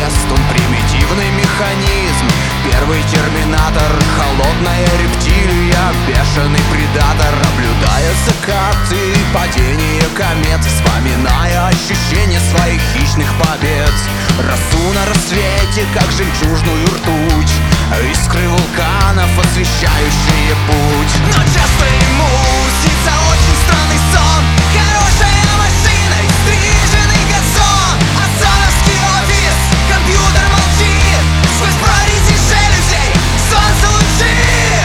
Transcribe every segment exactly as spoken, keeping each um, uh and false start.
ест он примитивный механизм. Первый терминатор, холодная рептилия, бешеный предатор, наблюдая закаты, падение комет, вспоминая ощущения своих хищных побед. Росу на рассвете, как жемчужную ртуть, искры вулканов, освещающие путь. Но часто ему снится очень странный сон. Хорошая машина и стриженный газон, озоновский офис, компьютер молчит, сквозь прорези жалюзей солнце лучи.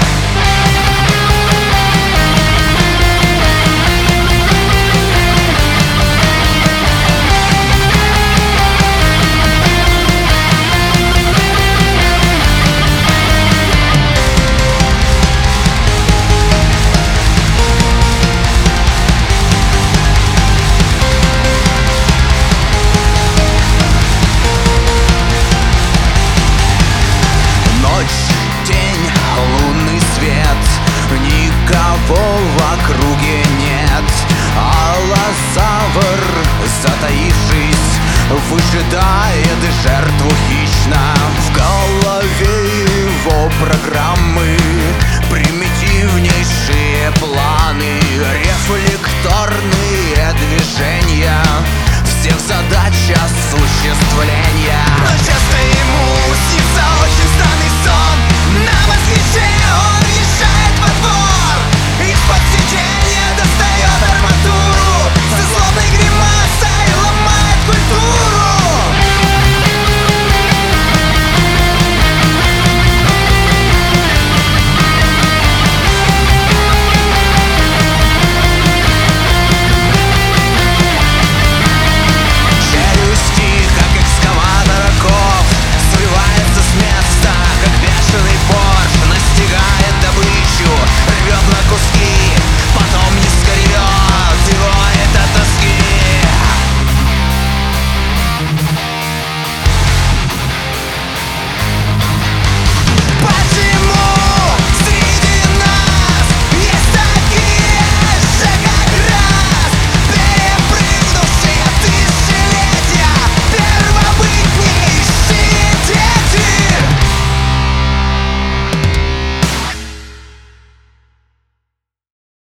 В округе нет. Аллозавр, затаившись, выжидает жертву хищно. В голове его программа